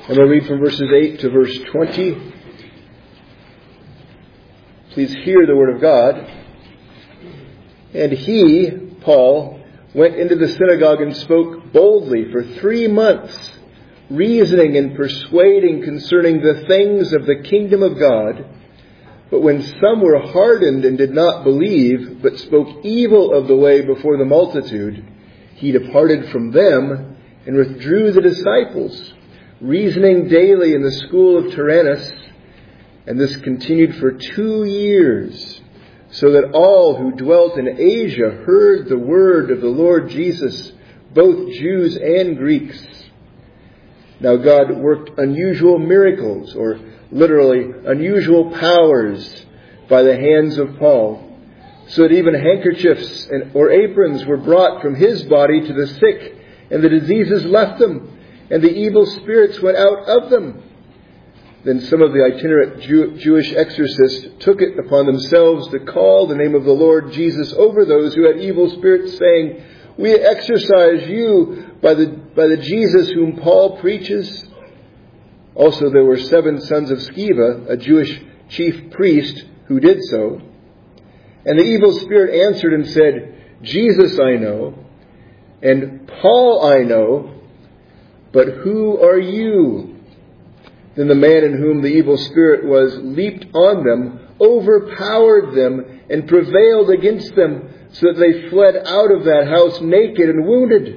And we'll read from verses 8 to verse 20. Please hear the word of God. And he, Paul, went into the synagogue and spoke boldly for 3 months, reasoning and persuading concerning the things of the kingdom of God. But when some were hardened and did not believe, but spoke evil of the way before the multitude, he departed from them and withdrew the disciples, reasoning daily in the school of Tyrannus. And this continued for 2 years, so that all who dwelt in Asia heard the word of the Lord Jesus, both Jews and Greeks. Now God worked unusual miracles, or literally unusual powers, by the hands of Paul, so that even handkerchiefs or aprons were brought from his body to the sick, and the diseases left them, and the evil spirits went out of them. Then some of the itinerant Jewish exorcists took it upon themselves to call the name of the Lord Jesus over those who had evil spirits, saying, "We exorcise you by the Jesus whom Paul preaches." Also there were 7 sons of Sceva, a Jewish chief priest, who did so. And the evil spirit answered and said, "Jesus I know, and Paul I know, but who are you?" Then the man in whom the evil spirit was leaped on them, overpowered them, and prevailed against them, so that they fled out of that house naked and wounded.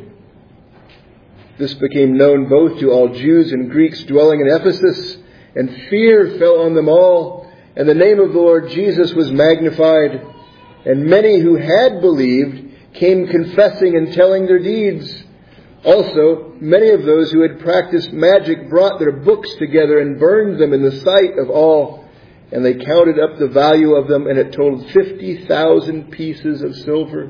This became known both to all Jews and Greeks dwelling in Ephesus, and fear fell on them all, and the name of the Lord Jesus was magnified. And many who had believed came confessing and telling their deeds. Also, many of those who had practiced magic brought their books together and burned them in the sight of all. And they counted up the value of them, and it totaled 50,000 pieces of silver.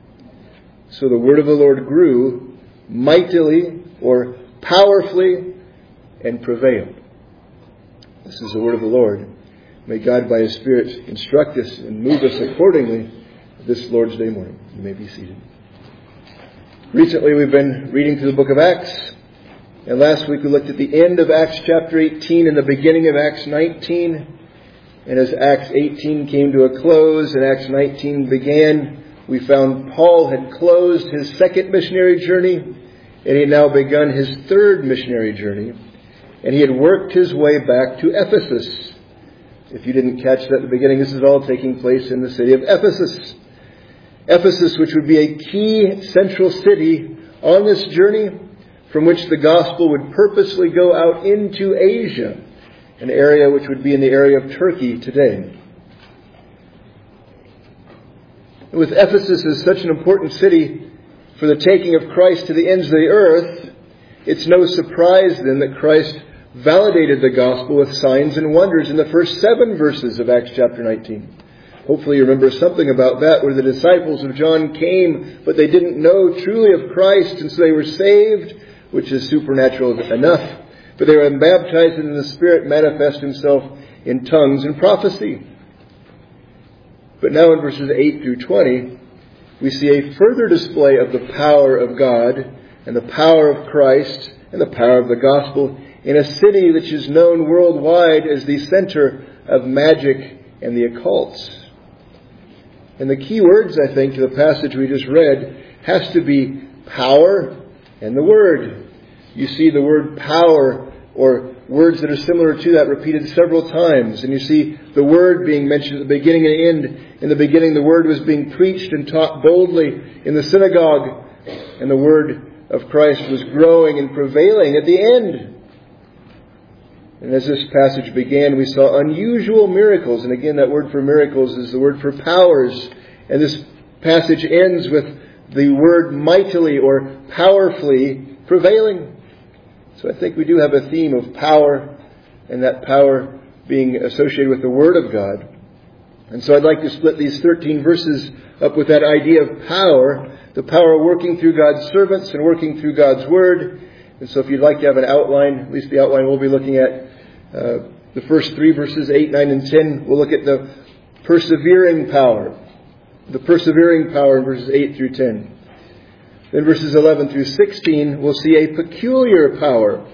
So the word of the Lord grew mightily, or powerfully, and prevailed. This is the word of the Lord. May God by His Spirit instruct us and move us accordingly this Lord's Day morning. You may be seated. Recently we've been reading through the book of Acts, and last week we looked at the end of Acts chapter 18 and the beginning of Acts 19. And as Acts 18 came to a close and Acts 19 began, we found Paul had closed his second missionary journey, and he had now begun his third missionary journey, and he had worked his way back to Ephesus. If you didn't catch that at the beginning, this is all taking place in the city of Ephesus. Ephesus, which would be a key central city on this journey, from which the gospel would purposely go out into Asia, an area which would be in the area of Turkey today. With Ephesus as such an important city for the taking of Christ to the ends of the earth, it's no surprise then that Christ validated the gospel with signs and wonders in the first 7 verses of Acts chapter 19. Hopefully you remember something about that, where the disciples of John came, but they didn't know truly of Christ, and so they were saved, which is supernatural enough. But they were baptized, and the Spirit manifest Himself in tongues and prophecy. But now in verses 8 through 20, we see a further display of the power of God, and the power of Christ, and the power of the gospel, in a city which is known worldwide as the center of magic and the occults. And the key words, I think, to the passage we just read has to be power and the word. You see the word power, or words that are similar to that, repeated several times. And you see the word being mentioned at the beginning and end. In the beginning, the word was being preached and taught boldly in the synagogue. And the word of Christ was growing and prevailing at the end. And as this passage began, we saw unusual miracles. And again, that word for miracles is the word for powers. And this passage ends with the word mightily, or powerfully, prevailing. So I think we do have a theme of power, and that power being associated with the Word of God. And so I'd like to split these 13 verses up with that idea of power, the power working through God's servants and working through God's Word. And so if you'd like to have an outline, at least the outline we'll be looking at, the first 3 verses, 8, 9, and 10, we'll look at the persevering power. The persevering power in verses 8 through 10. Then verses 11 through 16, we'll see a peculiar power.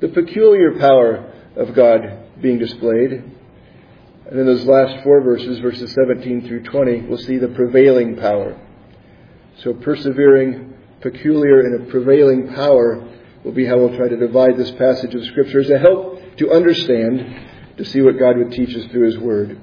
the peculiar power of God being displayed. And in those last 4 verses, verses 17 through 20, we'll see the prevailing power. So persevering, peculiar, and a prevailing power will be how we'll try to divide this passage of Scripture as a help to understand, to see what God would teach us through His Word.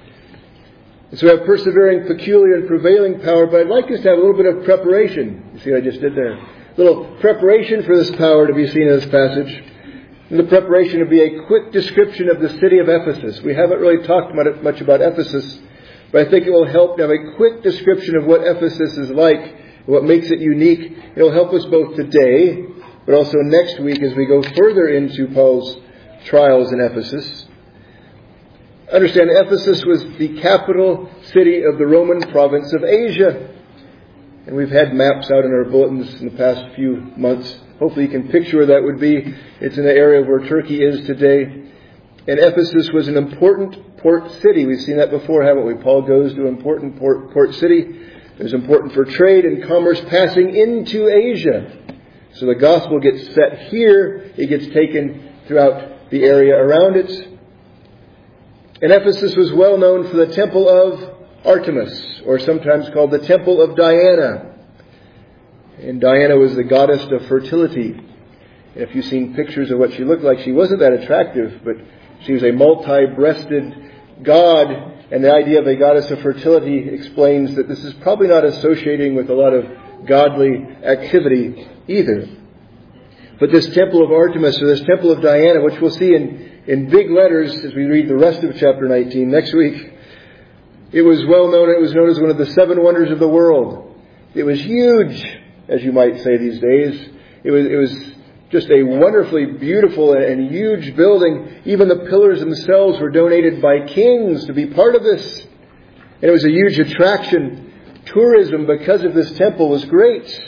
And so we have persevering, peculiar, and prevailing power, but I'd like us to have a little bit of preparation. You see what I just did there? A little preparation for this power to be seen in this passage. And the preparation would be a quick description of the city of Ephesus. We haven't really talked much about Ephesus, but I think it will help to have a quick description of what Ephesus is like, what makes it unique. It will help us both today, but also next week as we go further into Paul's trials in Ephesus. Understand, Ephesus was the capital city of the Roman province of Asia. And we've had maps out in our bulletins in the past few months. Hopefully you can picture where that would be. It's in the area where Turkey is today. And Ephesus was an important port city. We've seen that before, haven't we? Paul goes to an important port city. It was important for trade and commerce passing into Asia. So the gospel gets set here. It gets taken throughout the area around it. And Ephesus was well known for the temple of Artemis, or sometimes called the temple of Diana. And Diana was the goddess of fertility. And if you've seen pictures of what she looked like, she wasn't that attractive, but she was a multi-breasted god. And the idea of a goddess of fertility explains that this is probably not associating with a lot of godly activity either. But this temple of Artemis, or this temple of Diana, which we'll see in big letters as we read the rest of chapter 19 next week, it was well known. It was known as one of the 7 wonders of the world. It was huge, as you might say these days. It was just a wonderfully beautiful and huge building. Even the pillars themselves were donated by kings to be part of this. And it was a huge attraction. Tourism, because of this temple, was great.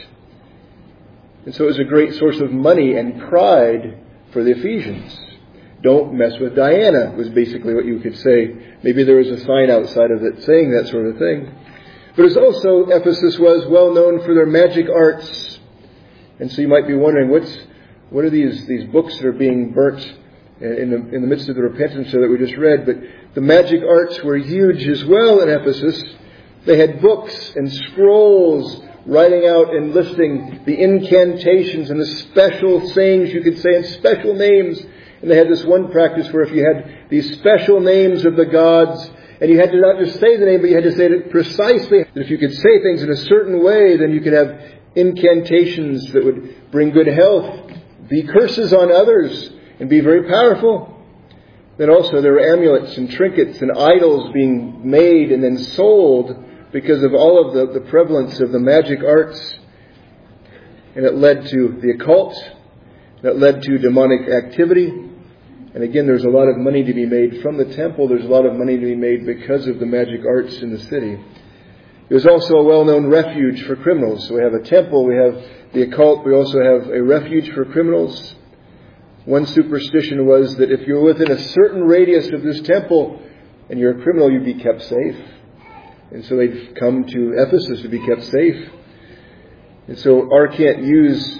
And so it was a great source of money and pride for the Ephesians. Don't mess with Diana, was basically what you could say. Maybe there was a sign outside of it saying that sort of thing. But it's also, Ephesus was well known for their magic arts. And so you might be wondering, what are these books that are being burnt in the midst of the repentance that we just read? But the magic arts were huge as well in Ephesus. They had books and scrolls writing out and listing the incantations and the special sayings you could say and special names. And they had this one practice where if you had these special names of the gods, and you had to not just say the name, but you had to say it precisely. If you could say things in a certain way, then you could have incantations that would bring good health, be curses on others, and be very powerful. Then also there were amulets and trinkets and idols being made and then sold because of all of the prevalence of the magic arts. And it led to the occult. That led to demonic activity. And again, there's a lot of money to be made from the temple. There's a lot of money to be made because of the magic arts in the city. It was also a well-known refuge for criminals. So we have a temple, we have the occult, we also have a refuge for criminals. One superstition was that if you're within a certain radius of this temple and you're a criminal, you'd be kept safe. And so they'd come to Ephesus to be kept safe. And so R. Kent Hughes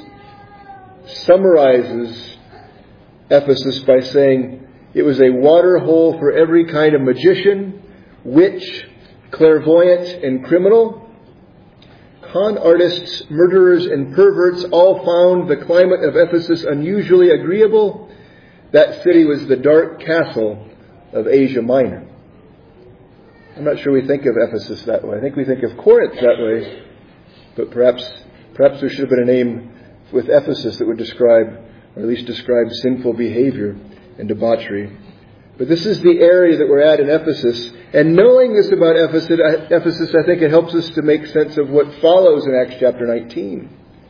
summarizes Ephesus by saying it was a water hole for every kind of magician, witch, clairvoyant, and criminal. Con artists, murderers, and perverts all found the climate of Ephesus unusually agreeable. That city was the dark castle of Asia Minor. I'm not sure we think of Ephesus that way. I think we think of Corinth that way. But perhaps there should have been a name with Ephesus that would describe, or at least describe, sinful behavior and debauchery. But this is the area that we're at in Ephesus. And knowing this about Ephesus, I think it helps us to make sense of what follows in Acts chapter 19.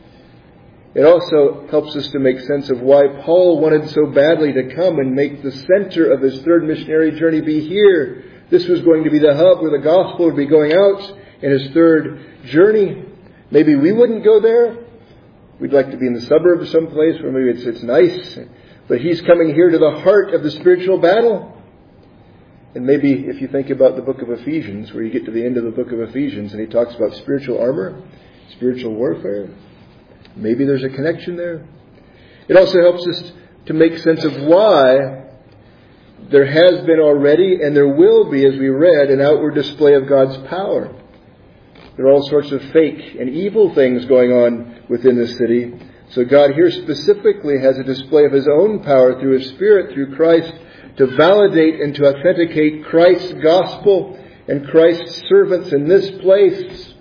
It also helps us to make sense of why Paul wanted so badly to come and make the center of his third missionary journey be here. This was going to be the hub where the gospel would be going out in his third journey. Maybe we wouldn't go there. We'd like to be in the suburbs someplace where maybe it's nice. But he's coming here to the heart of the spiritual battle. And maybe if you think about the book of Ephesians, where you get to the end of the book of Ephesians and he talks about spiritual armor, spiritual warfare, maybe there's a connection there. It also helps us to make sense of why there has been already and there will be, as we read, an outward display of God's power. There are all sorts of fake and evil things going on within the city. So God here specifically has a display of His own power through His Spirit, through Christ, to validate and to authenticate Christ's gospel and Christ's servants in this place.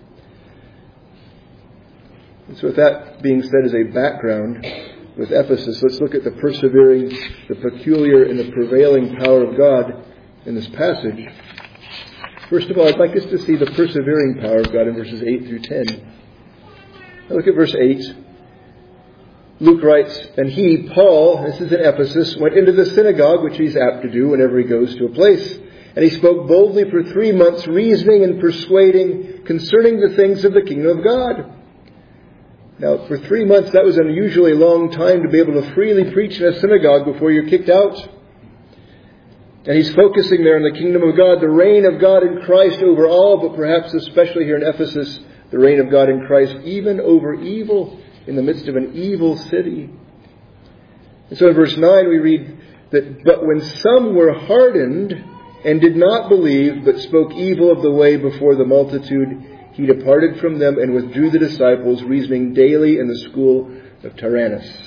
And so with that being said as a background with Ephesus, let's look at the persevering, the peculiar, and the prevailing power of God in this passage. First of all, I'd like us to see the persevering power of God in verses 8 through 10. Now look at verse 8. Luke writes, "And he, Paul," this is in Ephesus, "went into the synagogue," which he's apt to do whenever he goes to a place, "and he spoke boldly for 3 months, reasoning and persuading concerning the things of the kingdom of God." Now, for 3 months, that was an unusually long time to be able to freely preach in a synagogue before you're kicked out. And he's focusing there on the kingdom of God, the reign of God in Christ over all, but perhaps especially here in Ephesus, the reign of God in Christ even over evil, in the midst of an evil city. And so in verse 9 we read that, "But when some were hardened and did not believe, but spoke evil of the way before the multitude, he departed from them and withdrew the disciples, reasoning daily in the school of Tyrannus."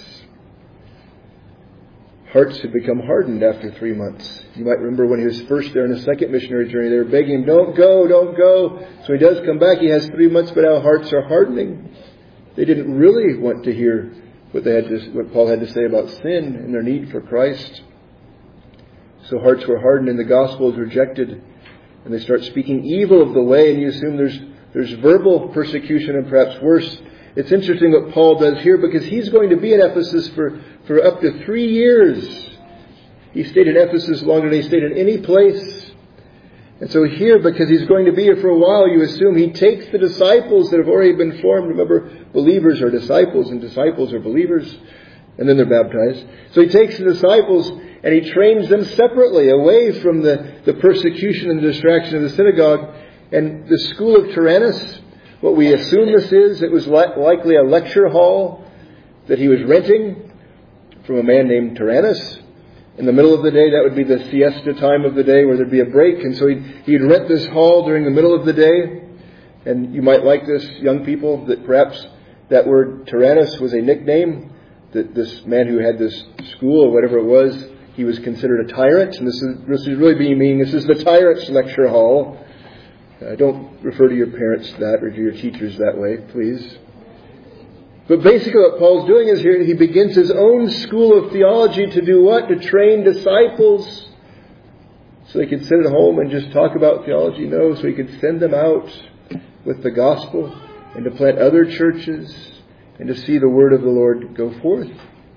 Hearts had become hardened after 3 months. You might remember when he was first there on his second missionary journey, they were begging him, don't go, don't go. So he does come back. He has 3 months, but our hearts are hardening. They didn't really want to hear what Paul had to say about sin and their need for Christ. So hearts were hardened and the gospel is rejected. And they start speaking evil of the way, and you assume there's verbal persecution and perhaps worse. It's interesting what Paul does here, because he's going to be in Ephesus for up to 3 years. He stayed in Ephesus longer than he stayed in any place. And so here, because he's going to be here for a while, you assume he takes the disciples that have already been formed. Remember, believers are disciples and disciples are believers. And then they're baptized. So he takes the disciples and he trains them separately, away from the persecution and the distraction of the synagogue. And the school of Tyrannus, what we assume this is, it was likely a lecture hall that he was renting from a man named Tyrannus. In the middle of the day, that would be the siesta time of the day where there'd be a break. And so he'd rent this hall during the middle of the day. And you might like this, young people, that perhaps that word Tyrannus was a nickname. That this man who had this school or whatever it was, he was considered a tyrant. And this is really being meaning, this is the tyrant's lecture hall. Don't refer to your parents that or to your teachers that way, please. But basically what Paul's doing is here, he begins his own school of theology to do what? To train disciples so they could sit at home and just talk about theology. No, so he could send them out with the gospel and to plant other churches and to see the word of the Lord go forth.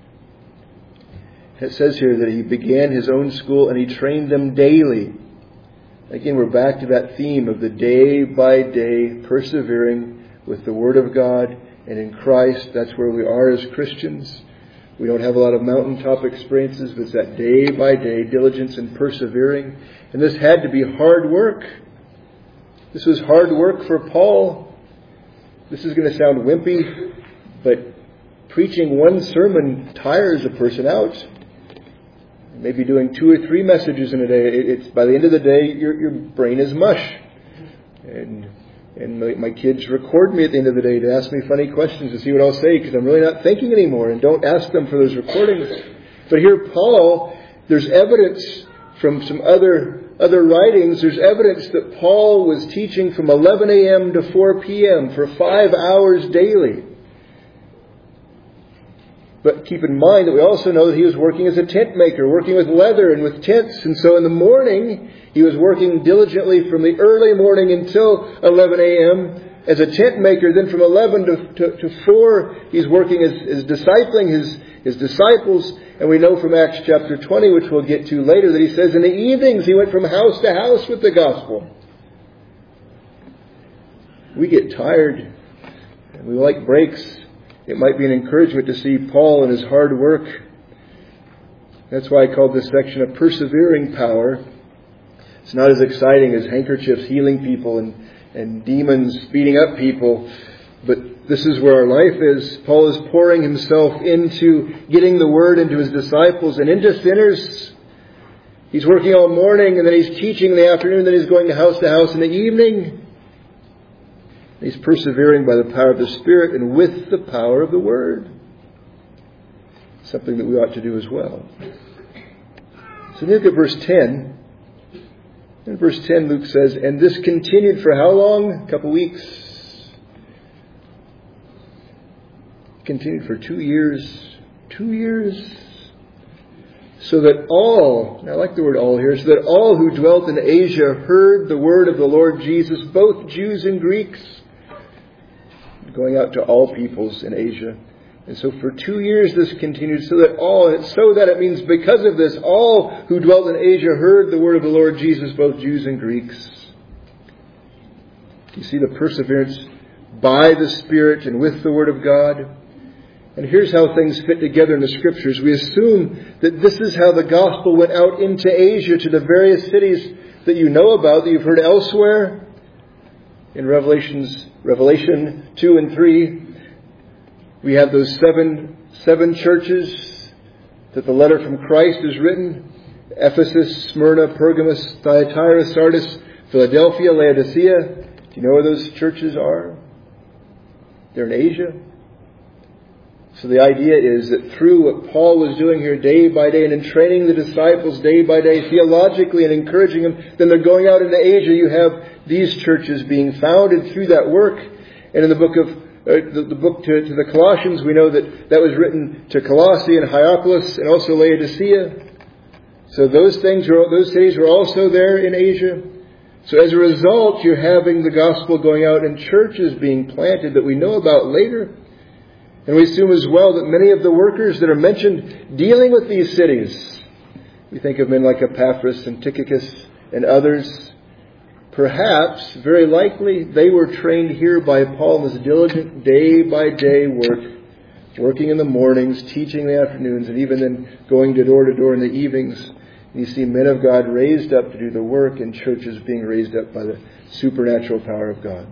It says here that he began his own school and he trained them daily. Again, we're back to that theme of the day by day persevering with the word of God. And in Christ, that's where we are as Christians. We don't have a lot of mountaintop experiences, but it's that day by day diligence and persevering. And this had to be hard work. This was hard work for Paul. This is going to sound wimpy, but preaching one sermon tires a person out. Maybe doing 2 or 3 messages in a day. It's by the end of the day, your brain is mush. And my kids record me at the end of the day to ask me funny questions to see what I'll say, because I'm really not thinking anymore. And don't ask them for those recordings. But here, Paul, there's evidence from some other writings. There's evidence that Paul was teaching from 11 a.m. to 4 p.m. for 5 hours daily. But keep in mind that we also know that he was working as a tent maker, working with leather and with tents. And so in the morning, he was working diligently from the early morning until 11 a.m. as a tent maker. Then from 11 to 4, he's working as discipling his disciples. And we know from Acts chapter 20, which we'll get to later, that he says in the evenings he went from house to house with the gospel. We get tired and we like breaks. It might be an encouragement to see Paul and his hard work. That's why I called this section a persevering power. It's not as exciting as handkerchiefs healing people and demons beating up people. But this is where our life is. Paul is pouring himself into getting the Word into his disciples and into sinners. He's working all morning, and then he's teaching in the afternoon, then he's going to house in the evening. He's persevering by the power of the Spirit and with the power of the Word. Something that we ought to do as well. So look at verse 10. In verse 10, Luke says, and this continued for how long? A couple weeks. Continued for 2 years. 2 years. So that all, and I like the word all here, so that all who dwelt in Asia heard the word of the Lord Jesus, both Jews and Greeks. Going out to all peoples in Asia. And so for 2 years this continued, so that it means because of this, all who dwelt in Asia heard the word of the Lord Jesus, both Jews and Greeks. You see the perseverance by the Spirit and with the Word of God. And here's how things fit together in the Scriptures. We assume that this is how the gospel went out into Asia to the various cities that you know about, that you've heard elsewhere. In Revelation 2 and 3, we have those seven churches that the letter from Christ is written. Ephesus, Smyrna, Pergamos, Thyatira, Sardis, Philadelphia, Laodicea. Do you know where those churches are? They're in Asia. So the idea is that through what Paul was doing here day by day and in training the disciples day by day theologically and encouraging them, then they're going out into Asia. You have these churches being founded through that work. And in the book to the Colossians, we know that was written to Colossae and Hierapolis and also Laodicea. So those cities were also there in Asia. So as a result, you're having the gospel going out and churches being planted that we know about later. And we assume as well that many of the workers that are mentioned dealing with these cities, we think of men like Epaphras and Tychicus and others, perhaps, very likely, they were trained here by Paul in this diligent day-by-day work, working in the mornings, teaching in the afternoons, and even then going door to door in the evenings. And you see men of God raised up to do the work and churches being raised up by the supernatural power of God.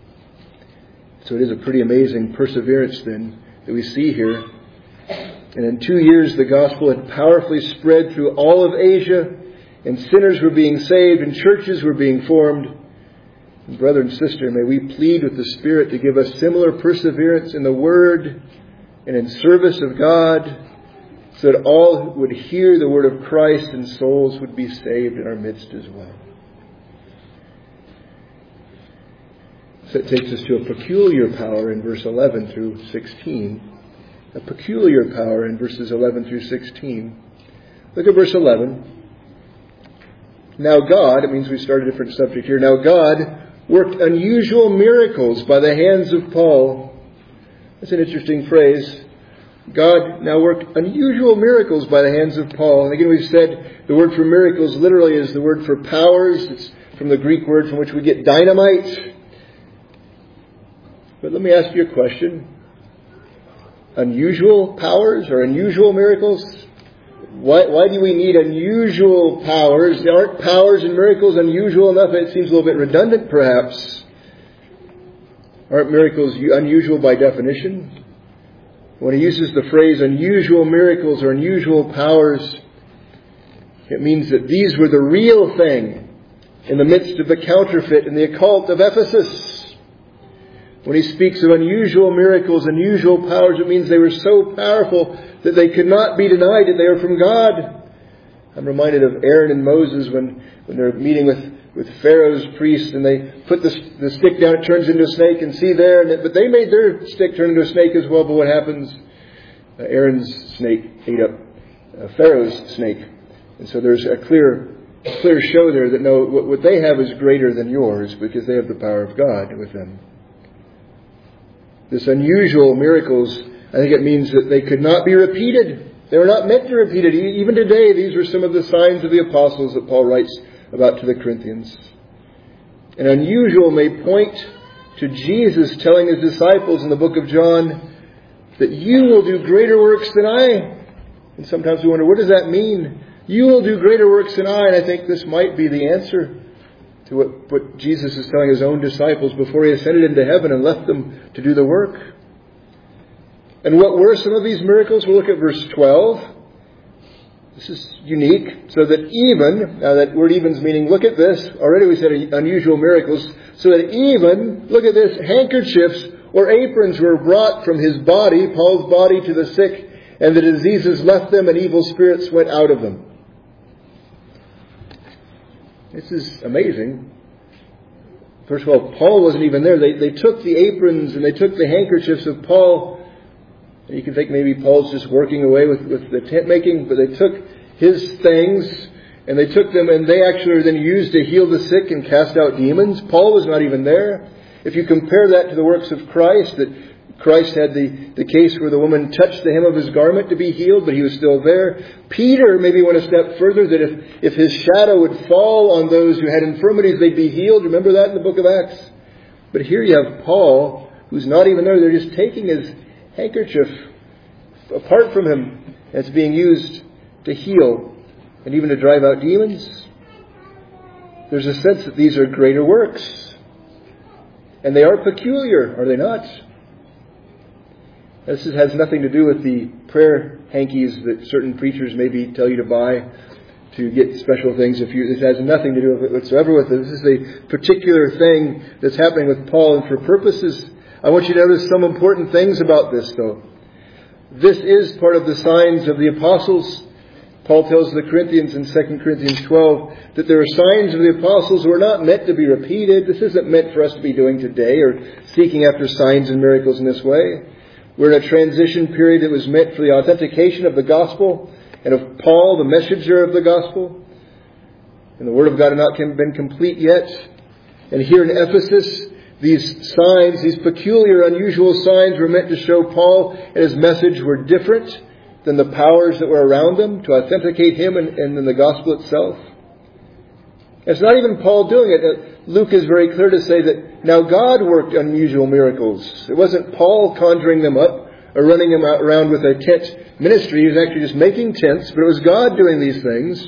So it is a pretty amazing perseverance then that we see here. And in 2 years the gospel had powerfully spread through all of Asia, and sinners were being saved and churches were being formed. And brother and sister, may we plead with the Spirit to give us similar perseverance in the Word and in service of God, so that all would hear the word of Christ and souls would be saved in our midst as well. So it takes us to a peculiar power in verse 11 through 16. A peculiar power in verses 11 through 16. Look at verse 11. Now God, it means we start a different subject here. Now God worked unusual miracles by the hands of Paul. That's an interesting phrase. God now worked unusual miracles by the hands of Paul. And again, we've said the word for miracles literally is the word for powers. It's from the Greek word from which we get dynamite. But let me ask you a question. Unusual powers or unusual miracles? Why do we need unusual powers? Aren't powers and miracles unusual enough? It seems a little bit redundant, perhaps. Aren't miracles unusual by definition? When he uses the phrase unusual miracles or unusual powers, it means that these were the real thing in the midst of the counterfeit and the occult of Ephesus. When he speaks of unusual miracles, unusual powers, it means they were so powerful that they could not be denied that they were from God. I'm reminded of Aaron and Moses when they're meeting with Pharaoh's priests and they put the stick down, it turns into a snake, and see there. But they made their stick turn into a snake as well. But what happens? Aaron's snake ate up Pharaoh's snake. And so there's a clear show there that no, what they have is greater than yours because they have the power of God with them. This unusual miracles, I think it means that they could not be repeated. They were not meant to be repeated. Even today, these were some of the signs of the apostles that Paul writes about to the Corinthians. And unusual may point to Jesus telling his disciples in the book of John that you will do greater works than I. And sometimes we wonder, what does that mean? You will do greater works than I. And I think this might be the answer to what Jesus is telling his own disciples before he ascended into heaven and left them to do the work. And what were some of these miracles? We'll look at verse 12. This is unique. So that even, now that word even's meaning, look at this. Already we said unusual miracles. So that even, look at this, handkerchiefs or aprons were brought from his body, Paul's body, to the sick, and the diseases left them and evil spirits went out of them. This is amazing. First of all, Paul wasn't even there. They took the aprons and they took the handkerchiefs of Paul. And you can think maybe Paul's just working away with the tent making, but they took his things and they took them and they actually were then used to heal the sick and cast out demons. Paul was not even there. If you compare that to the works of Christ, that Christ had the case where the woman touched the hem of his garment to be healed, but he was still there. Peter maybe went a step further, that if his shadow would fall on those who had infirmities, they'd be healed. Remember that in the book of Acts? But here you have Paul, who's not even there. They're just taking his handkerchief apart from him. And it's being used to heal and even to drive out demons. There's a sense that these are greater works. And they are peculiar, are they not? This has nothing to do with the prayer hankies that certain preachers maybe tell you to buy to get special things. This has nothing to do with it whatsoever with it. This is a particular thing that's happening with Paul, and for purposes, I want you to notice some important things about this, though. This is part of the signs of the apostles. Paul tells the Corinthians in 2 Corinthians 12 that there are signs of the apostles who are not meant to be repeated. This isn't meant for us to be doing today or seeking after signs and miracles in this way. We're in a transition period that was meant for the authentication of the gospel and of Paul, the messenger of the gospel. And the word of God had not been complete yet. And here in Ephesus, these signs, these peculiar, unusual signs were meant to show Paul and his message were different than the powers that were around them, to authenticate him and in the gospel itself. It's not even Paul doing it. Luke is very clear to say that now God worked unusual miracles. It wasn't Paul conjuring them up or running them around with a tent ministry. He was actually just making tents, but it was God doing these things.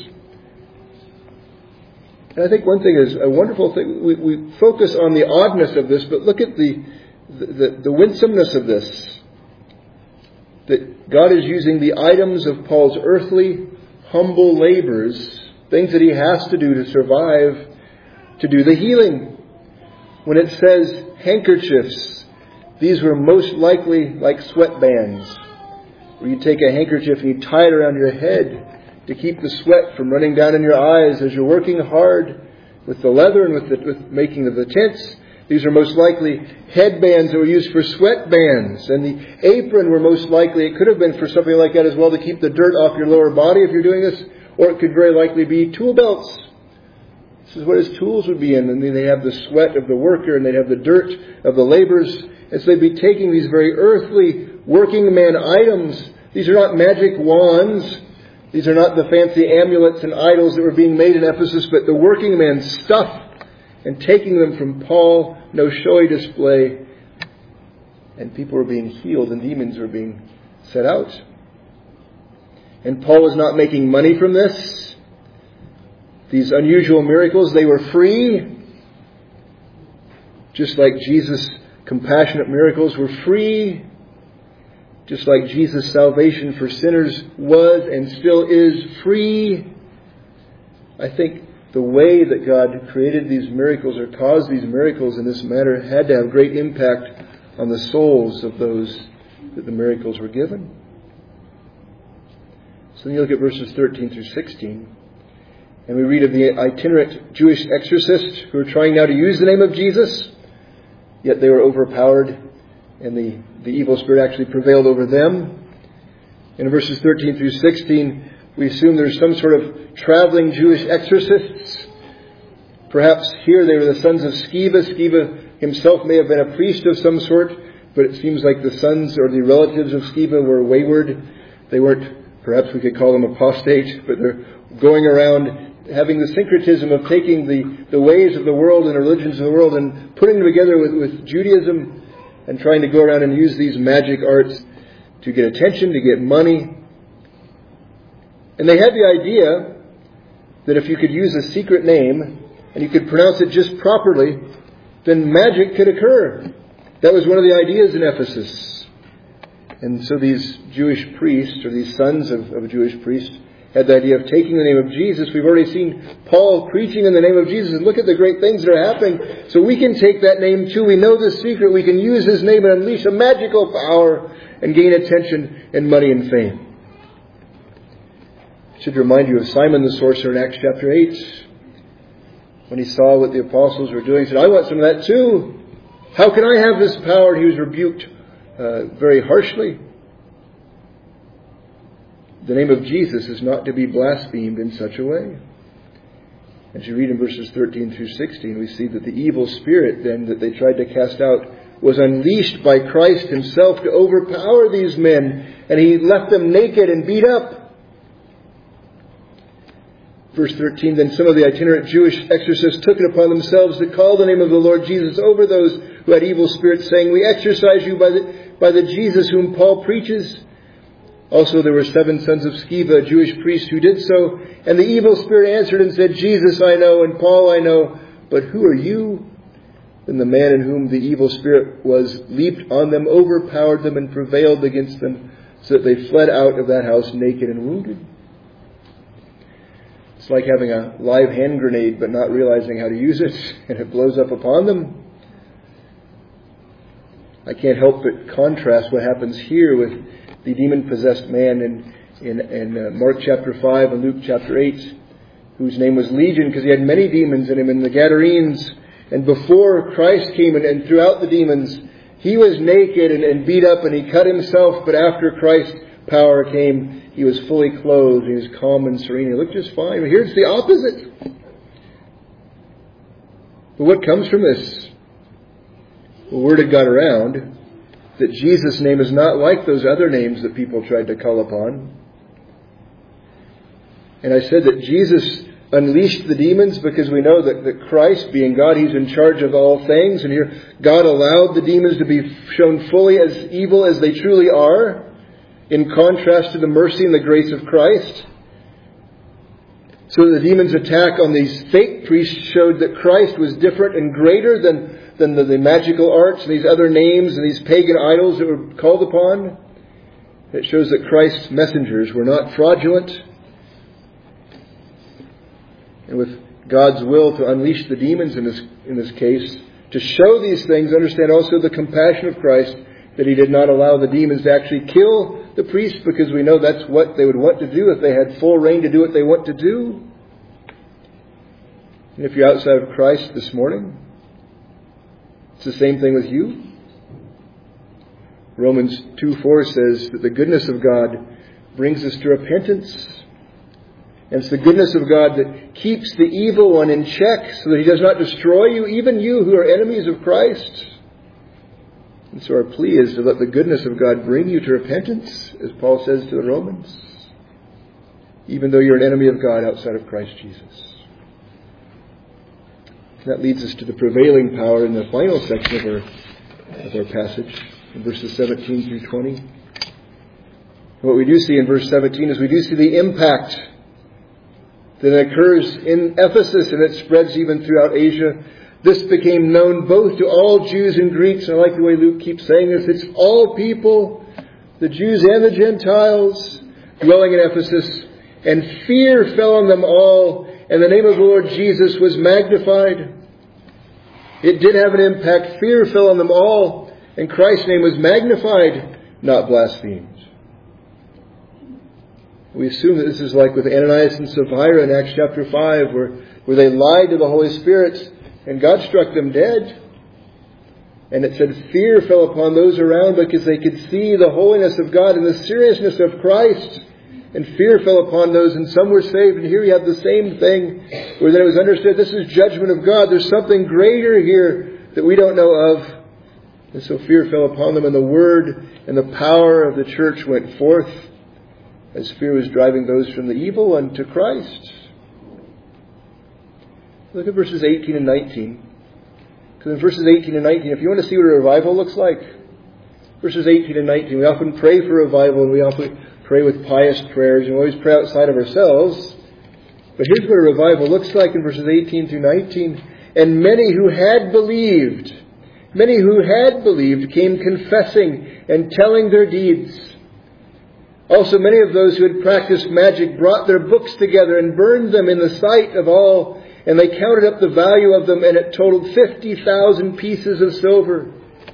And I think one thing is a wonderful thing. We focus on the oddness of this, but look at the winsomeness of this. That God is using the items of Paul's earthly, humble labors, things that he has to do to survive, to do the healing. When it says handkerchiefs, these were most likely like sweatbands, where you take a handkerchief and you tie it around your head to keep the sweat from running down in your eyes as you're working hard with the leather and with making of the tents. These are most likely headbands that were used for sweatbands. And the apron were most likely, it could have been for something like that as well, to keep the dirt off your lower body if you're doing this. Or it could very likely be tool belts. This is what his tools would be in. And then they have the sweat of the worker and they'd have the dirt of the laborers. And so they'd be taking these very earthly working man items. These are not magic wands. These are not the fancy amulets and idols that were being made in Ephesus, but the working man's stuff. And taking them from Paul, no showy display. And people were being healed and demons were being set out. And Paul was not making money from this. These unusual miracles, they were free. Just like Jesus' compassionate miracles were free. Just like Jesus' salvation for sinners was and still is free. I think the way that God created these miracles or caused these miracles in this manner had to have great impact on the souls of those that the miracles were given. So then you look at verses 13 through 16. And we read of the itinerant Jewish exorcists who were trying now to use the name of Jesus. Yet they were overpowered and the evil spirit actually prevailed over them. In verses 13 through 16, we assume there's some sort of traveling Jewish exorcists. Perhaps here they were the sons of Sceva. Sceva himself may have been a priest of some sort, but it seems like the sons or the relatives of Sceva were wayward. They weren't, perhaps we could call them apostate, but they're going around having the syncretism of taking the ways of the world and the religions of the world and putting them together with Judaism and trying to go around and use these magic arts to get attention, to get money. And they had the idea that if you could use a secret name and you could pronounce it just properly, then magic could occur. That was one of the ideas in Ephesus. And so these Jewish priests, or these sons of a Jewish priest, had the idea of taking the name of Jesus. We've already seen Paul preaching in the name of Jesus, and look at the great things that are happening. So we can take that name too. We know the secret. We can use his name and unleash a magical power and gain attention and money and fame. I should remind you of Simon the sorcerer in Acts chapter 8. When he saw what the apostles were doing, he said, I want some of that too. How can I have this power? And he was rebuked very harshly. The name of Jesus is not to be blasphemed in such a way. As you read in verses 13 through 16, we see that the evil spirit then that they tried to cast out was unleashed by Christ himself to overpower these men. And he left them naked and beat up. Verse 13, then some of the itinerant Jewish exorcists took it upon themselves to call the name of the Lord Jesus over those who had evil spirits, saying, we exorcise you by the Jesus whom Paul preaches. Also there were 7 sons of Sceva, a Jewish priest, who did so. And the evil spirit answered and said, Jesus I know, and Paul I know, but who are you? Then the man in whom the evil spirit was leaped on them, overpowered them, and prevailed against them, so that they fled out of that house naked and wounded. It's like having a live hand grenade but not realizing how to use it, and it blows up upon them. I can't help but contrast what happens here with the demon-possessed man in Mark chapter 5 and Luke chapter 8, whose name was Legion because he had many demons in him, and the Gadarenes. And before Christ came and threw out the demons, he was naked and beat up, and he cut himself. But after Christ's power came, he was fully clothed. He was calm and serene. He looked just fine. But here's the opposite. But what comes from this? The word had got around that Jesus' name is not like those other names that people tried to call upon. And I said that Jesus unleashed the demons because we know that Christ, being God, he's in charge of all things. And here God allowed the demons to be shown fully as evil as they truly are, in contrast to the mercy and the grace of Christ. So the demons' attack on these fake priests showed that Christ was different and greater than the magical arts and these other names and these pagan idols that were called upon. It shows that Christ's messengers were not fraudulent. And with God's will to unleash the demons in this case, to show these things, understand also the compassion of Christ, that he did not allow the demons to actually kill the priests, because we know that's what they would want to do if they had full reign to do what they want to do. And if you're outside of Christ this morning, it's the same thing with you. Romans 2:4 says that the goodness of God brings us to repentance. And it's the goodness of God that keeps the evil one in check so that he does not destroy you, even you who are enemies of Christ. And so our plea is to let the goodness of God bring you to repentance, as Paul says to the Romans, even though you're an enemy of God outside of Christ Jesus. And that leads us to the prevailing power in the final section of our passage, in verses 17 through 20. And what we do see in verse 17 is we do see the impact that occurs in Ephesus, and it spreads even throughout Asia. This became known both to all Jews and Greeks. And I like the way Luke keeps saying this. It's all people, the Jews and the Gentiles, dwelling in Ephesus. And fear fell on them all, and the name of the Lord Jesus was magnified. It did have an impact. Fear fell on them all, and Christ's name was magnified, not blasphemed. We assume that this is like with Ananias and Sapphira in Acts chapter 5, where they lied to the Holy Spirit, and God struck them dead. And it said fear fell upon those around because they could see the holiness of God and the seriousness of Christ. And fear fell upon those, and some were saved. And here you have the same thing, where then it was understood this is judgment of God. There's something greater here that we don't know of. And so fear fell upon them, and the word and the power of the church went forth as fear was driving those from the evil one to Christ. Look at verses 18 and 19. Because in verses 18 and 19, if you want to see what a revival looks like, verses 18 and 19, we often pray for revival, and we often pray with pious prayers, and we always pray outside of ourselves. But here's what a revival looks like in verses 18 through 19. And many who had believed came confessing and telling their deeds. Also many of those who had practiced magic brought their books together and burned them in the sight of all. And they counted up the value of them, and it totaled 50,000 pieces of silver.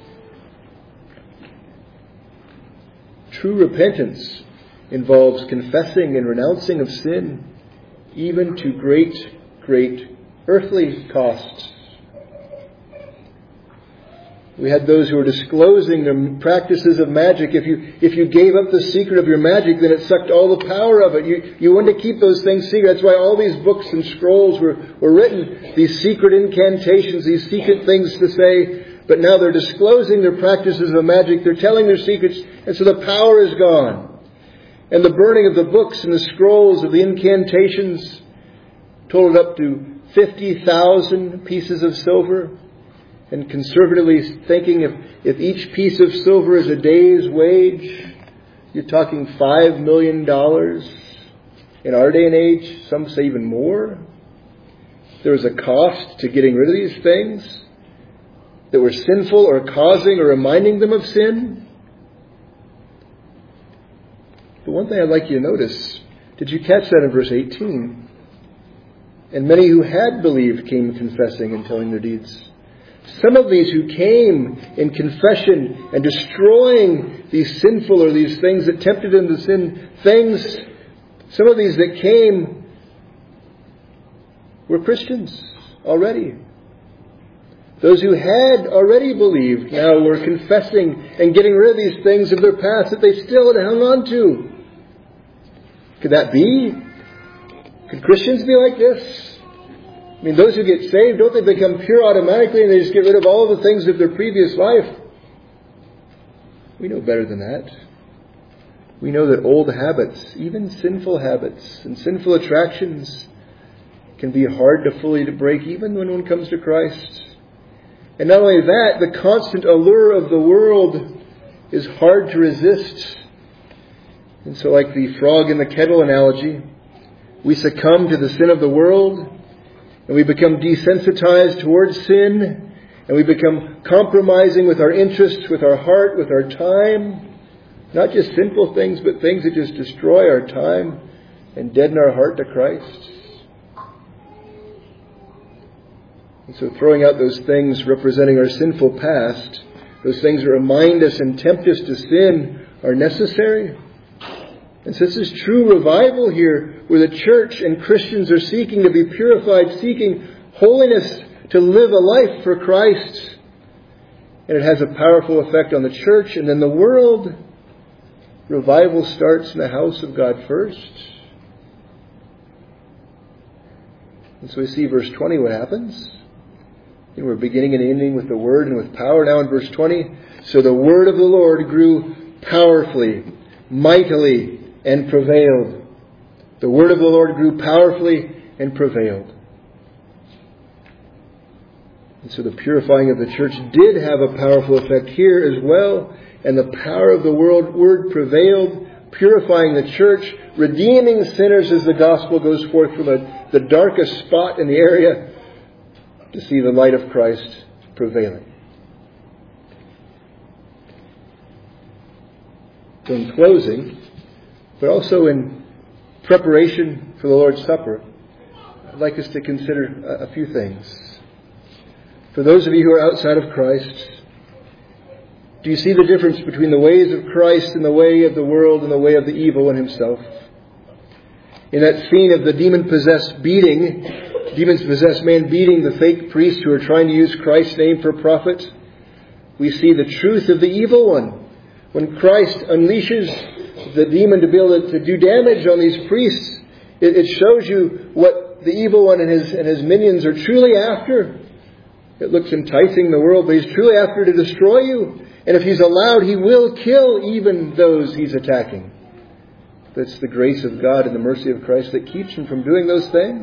True repentance involves confessing and renouncing of sin, even to great, great earthly costs. We had those who were disclosing their practices of magic. If you gave up the secret of your magic, then it sucked all the power of it. You wanted to keep those things secret. That's why all these books and scrolls were written. These secret incantations, these secret things to say. But now they're disclosing their practices of magic. They're telling their secrets. And so the power is gone. And the burning of the books and the scrolls of the incantations totaled up to 50,000 pieces of silver. And conservatively thinking, if each piece of silver is a day's wage, you're talking $5 million in our day and age. Some say even more. There was a cost to getting rid of these things that were sinful or causing or reminding them of sin. But one thing I'd like you to notice, did you catch that in verse 18? And many who had believed came confessing and telling their deeds. Some of these who came in confession and destroying these sinful or these things that tempted them to sin things, some of these that came were Christians already. Those who had already believed now were confessing and getting rid of these things of their past that they still had hung on to. Could that be? Could Christians be like this? I mean, those who get saved, don't they become pure automatically and they just get rid of all the things of their previous life? We know better than that. We know that old habits, even sinful habits and sinful attractions, can be hard to fully break even when one comes to Christ. And not only that, the constant allure of the world is hard to resist. And so like the frog in the kettle analogy, we succumb to the sin of the world, and we become desensitized towards sin, and we become compromising with our interests, with our heart, with our time. Not just sinful things, but things that just destroy our time and deaden our heart to Christ. And so throwing out those things representing our sinful past, those things that remind us and tempt us to sin, are necessary. And so this is true revival here, where the church and Christians are seeking to be purified, seeking holiness, to live a life for Christ. And it has a powerful effect on the church and then the world. Revival starts in the house of God first. And so we see verse 20 what happens. And we're beginning and ending with the word and with power. Now in verse 20, so the word of the Lord grew powerfully, mightily, and prevailed. The word of the Lord grew powerfully and prevailed. And so the purifying of the church did have a powerful effect here as well. And the power of the word prevailed, purifying the church, redeeming sinners as the gospel goes forth from the darkest spot in the area to see the light of Christ prevailing. So in closing, but also in preparation for the Lord's Supper, I'd like us to consider a few things. For those of you who are outside of Christ, do you see the difference between the ways of Christ and the way of the world and the way of the evil one himself? In that scene of the demon-possessed man beating the fake priests who are trying to use Christ's name for profit, we see the truth of the evil one. When Christ unleashes the demon to be able to do damage on these priests, it shows you what the evil one and his minions are truly after. It looks enticing the world, but he's truly after to destroy you. And if he's allowed, he will kill even those he's attacking. That's the grace of God and the mercy of Christ that keeps him from doing those things.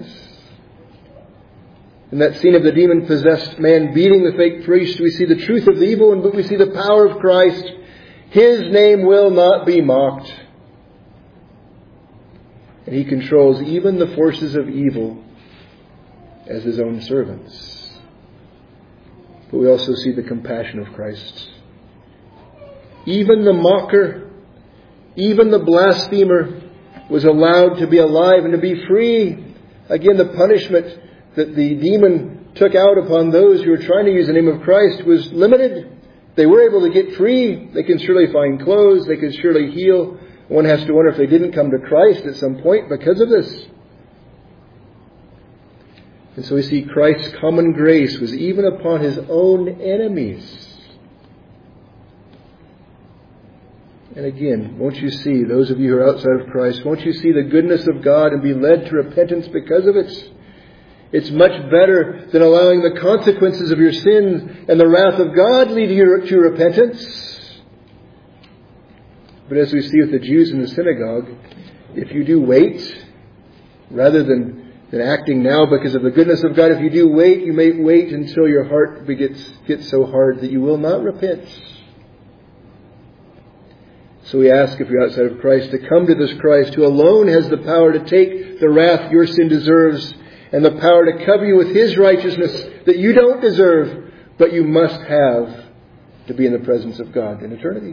In that scene of the demon-possessed man beating the fake priest, we see the truth of the evil one, but we see the power of Christ. His name will not be mocked. And He controls even the forces of evil as His own servants. But we also see the compassion of Christ. Even the mocker, even the blasphemer was allowed to be alive and to be free. Again, the punishment that the demon took out upon those who were trying to use the name of Christ was limited. They were able to get free. They can surely find clothes. They can surely heal. One has to wonder if they didn't come to Christ at some point because of this. And so we see Christ's common grace was even upon His own enemies. And again, won't you see, those of you who are outside of Christ, won't you see the goodness of God and be led to repentance because of it? It's much better than allowing the consequences of your sin and the wrath of God lead you to repentance. But as we see with the Jews in the synagogue, if you do wait, rather than acting now because of the goodness of God, if you do wait, you may wait until your heart gets so hard that you will not repent. So we ask, if you're outside of Christ, to come to this Christ who alone has the power to take the wrath your sin deserves and the power to cover you with His righteousness that you don't deserve, but you must have to be in the presence of God in eternity.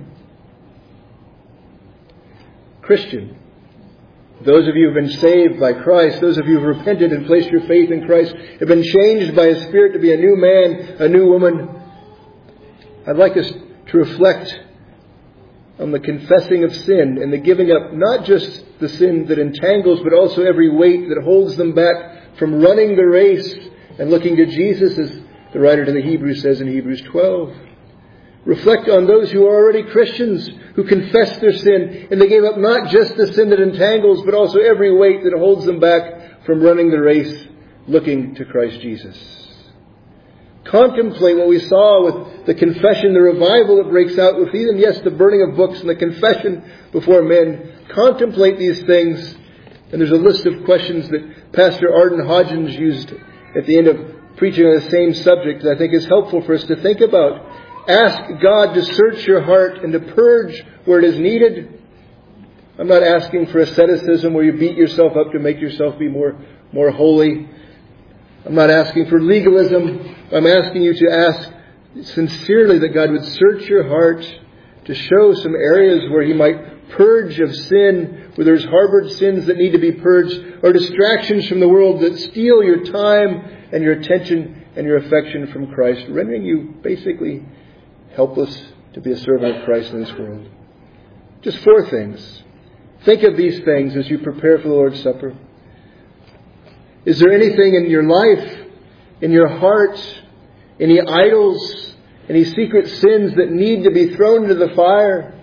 Christian, those of you who have been saved by Christ, those of you who have repented and placed your faith in Christ, have been changed by His Spirit to be a new man, a new woman. I'd like us to reflect on the confessing of sin and the giving up, not just the sin that entangles, but also every weight that holds them back from running the race and looking to Jesus, as the writer to the Hebrews says in Hebrews 12. Reflect on those who are already Christians, who confess their sin, and they gave up not just the sin that entangles, but also every weight that holds them back from running the race, looking to Christ Jesus. Contemplate what we saw with the confession, the revival that breaks out with even, yes, the burning of books and the confession before men. Contemplate these things. And there's a list of questions that Pastor Arden Hodgins used at the end of preaching on the same subject that I think is helpful for us to think about. Ask God to search your heart and to purge where it is needed. I'm not asking for asceticism where you beat yourself up to make yourself be more holy. I'm not asking for legalism. I'm asking you to ask sincerely that God would search your heart to show some areas where He might purge of sin, where there's harbored sins that need to be purged, or distractions from the world that steal your time and your attention and your affection from Christ, rendering you basically helpless to be a servant of Christ in this world. Just 4 things. Think of these things as you prepare for the Lord's Supper. Is there anything in your life, in your heart, any idols, any secret sins that need to be thrown into the fire?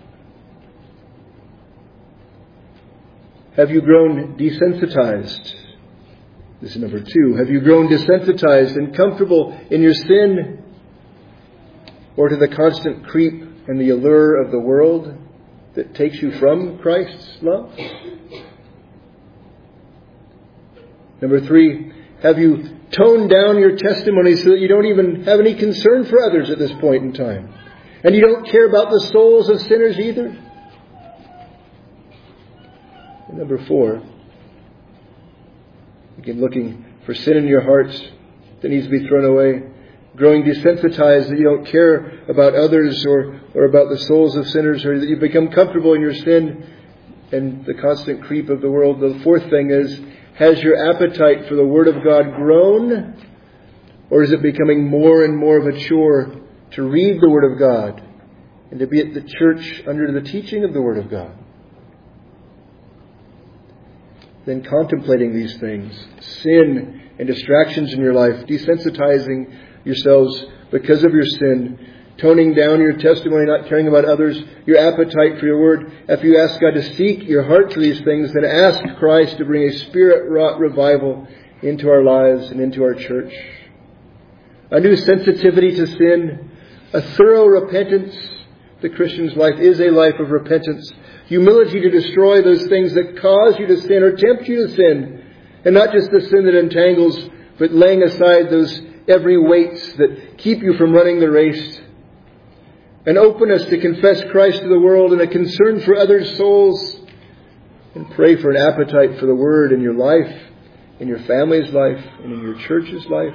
Have you grown desensitized? This is number 2. Have you grown desensitized and comfortable in your sin, or to the constant creep and the allure of the world that takes you from Christ's love? Number 3, have you toned down your testimony so that you don't even have any concern for others at this point in time? And you don't care about the souls of sinners either? And number 4, again, looking for sin in your hearts that needs to be thrown away, growing desensitized that you don't care about others or about the souls of sinners, or that you become comfortable in your sin and the constant creep of the world. The 4th thing is, has your appetite for the Word of God grown, or is it becoming more and more of a chore to read the Word of God and to be at the church under the teaching of the Word of God? Then contemplating these things, sin and distractions in your life, desensitizing yourselves because of your sin, toning down your testimony, not caring about others, your appetite for your word. If you ask God to seek your heart for these things, then ask Christ to bring a Spirit-wrought revival into our lives and into our church. A new sensitivity to sin, a thorough repentance. The Christian's life is a life of repentance. Humility to destroy those things that cause you to sin or tempt you to sin. And not just the sin that entangles, but laying aside those every weights that keep you from running the race. An openness to confess Christ to the world and a concern for others' souls. And pray for an appetite for the Word in your life, in your family's life, and in your church's life.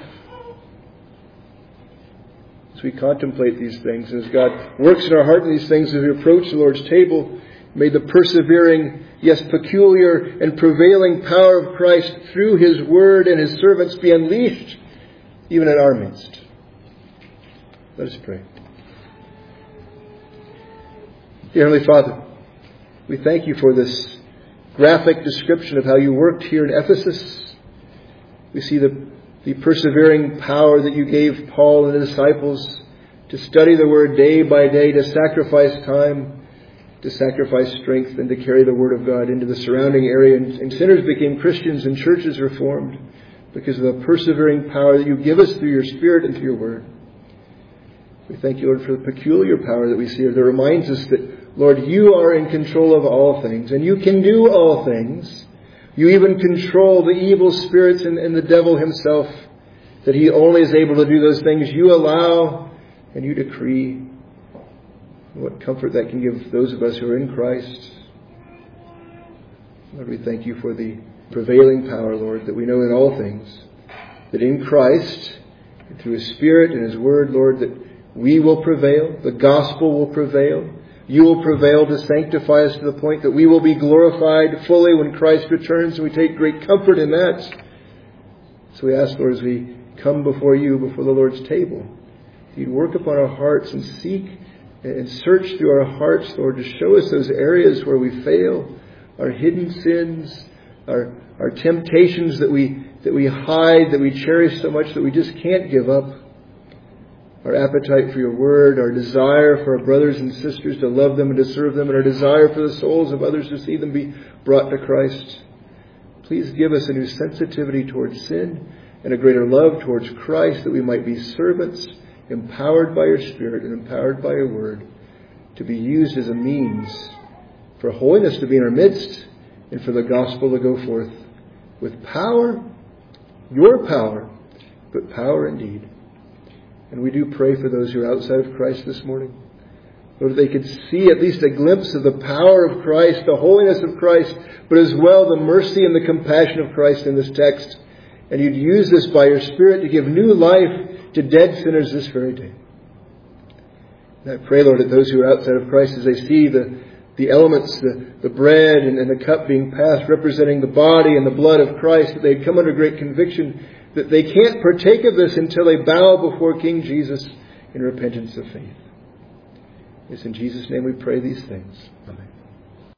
As we contemplate these things, as God works in our heart in these things, as we approach the Lord's table, may the persevering, yes, peculiar and prevailing power of Christ through His Word and His servants be unleashed even in our midst. Let us pray. Dear Heavenly Father, we thank You for this graphic description of how You worked here in Ephesus. We see the persevering power that You gave Paul and the disciples to study the Word day by day, to sacrifice time, to sacrifice strength, and to carry the Word of God into the surrounding area. And sinners became Christians and churches were formed because of the persevering power that You give us through Your Spirit and through Your Word. We thank You, Lord, for the peculiar power that we see here that reminds us that, Lord, You are in control of all things, and You can do all things. You even control the evil spirits and the devil himself, that he only is able to do those things You allow and You decree. What comfort that can give those of us who are in Christ. Lord, we thank You for the prevailing power, Lord, that we know in all things, that in Christ, and through His Spirit and His Word, Lord, that we will prevail, the gospel will prevail. You will prevail to sanctify us to the point that we will be glorified fully when Christ returns, and we take great comfort in that. So we ask, Lord, as we come before You, before the Lord's table, You'd work upon our hearts and seek and search through our hearts, Lord, to show us those areas where we fail, our hidden sins, our temptations that we hide, that we cherish so much that we just can't give up. Our appetite for Your Word, our desire for our brothers and sisters to love them and to serve them, and our desire for the souls of others to see them be brought to Christ. Please give us a new sensitivity towards sin and a greater love towards Christ, that we might be servants, empowered by Your Spirit and empowered by Your Word, to be used as a means for holiness to be in our midst and for the gospel to go forth with power, Your power, but power indeed. And we do pray for those who are outside of Christ this morning. Lord, they could see at least a glimpse of the power of Christ, the holiness of Christ, but as well the mercy and the compassion of Christ in this text. And You'd use this by Your Spirit to give new life to dead sinners this very day. And I pray, Lord, that those who are outside of Christ, as they see the elements, the bread and the cup being passed, representing the body and the blood of Christ, that they'd come under great conviction that they can't partake of this until they bow before King Jesus in repentance of faith. It's in Jesus' name we pray these things. Amen.